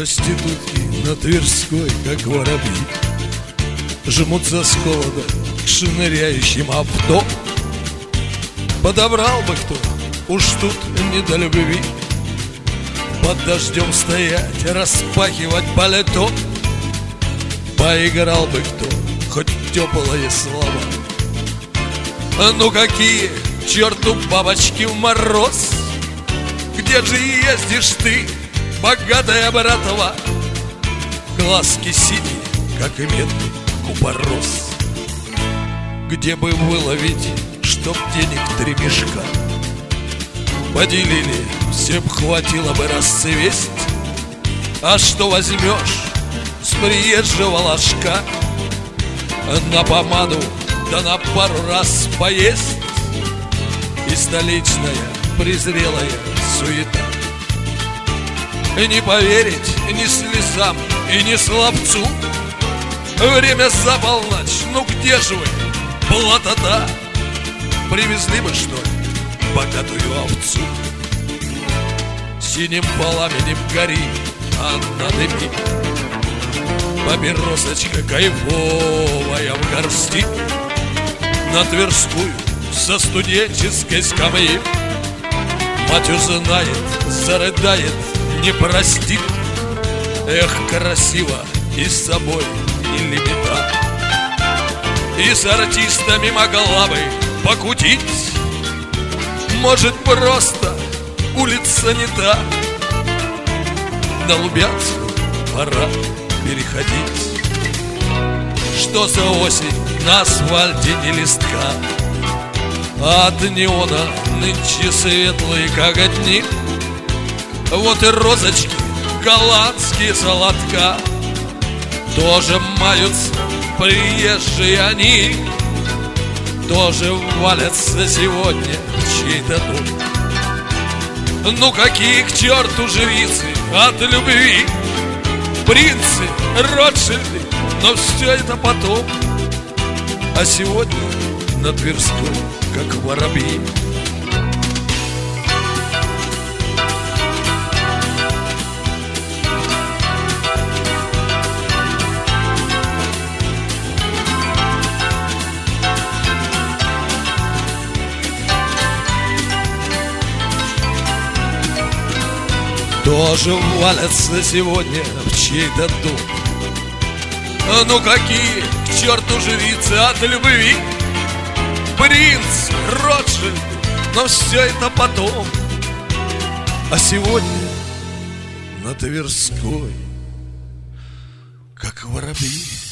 Проститутки на Тверской, как воробьи, жмутся с холода к шныряющим авто. Подобрал бы кто, уж тут не до любви, под дождем стоять, распахивать пальто. Поиграл бы кто, хоть теплые слова. Ну какие, к черту бабочки в мороз, где же ездишь ты, богатая братва? Глазки синие, как мед купорос. Где бы выловить, чтоб денег 3 мешка? Поделили, всем хватило бы расцвесть. А что возьмешь с приезжего ложка? На помаду, да на пару раз поесть. И столичная презрелая суета. Не поверить ни слезам и ни словцу. Время за полночь, ну где же вы, платота? Привезли бы, что ли, богатую овцу? Синим пламенем гори, а на дыме папиросочка кайфовая в горсти. На Тверскую со студенческой скамьи мать узнает, зарыдает, не простит. Эх, красиво и с собой не лимита. И с артистами могла бы покутить. Может, просто улица не та. На Лубянскую пора переходить. Что за осень, на асфальте ни листка, а от неона нынче светлые, как дни. Вот и розочки, голландские солодка, тоже маются приезжие они, тоже валятся сегодня в чей-то дом. Ну какие к черту жрицы от любви, принцы, Ротшильды, но все это потом. А сегодня на Тверской, как воробьи. Тоже валятся сегодня в чей-то дом. Ну какие к черту жрицы от любви, принц, Ротшильд, но все это потом. А сегодня на Тверской, как воробьи.